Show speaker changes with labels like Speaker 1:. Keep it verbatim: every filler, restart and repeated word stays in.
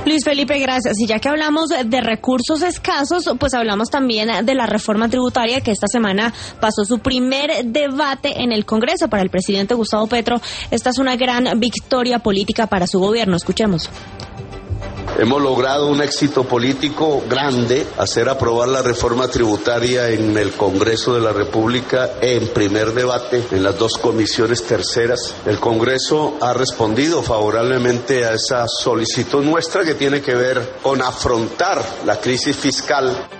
Speaker 1: Luis Felipe, gracias. Y ya que hablamos de recursos escasos, pues hablamos también de la reforma tributaria que esta semana pasó su primer debate en el Congreso. Para el presidente Gustavo Petro, esta es una gran victoria política para su gobierno. Escuchemos.
Speaker 2: Hemos logrado un éxito político grande, hacer aprobar la reforma tributaria en el Congreso de la República en primer debate, en las dos comisiones terceras. El Congreso ha respondido favorablemente a esa solicitud nuestra que tiene que ver con afrontar la crisis fiscal.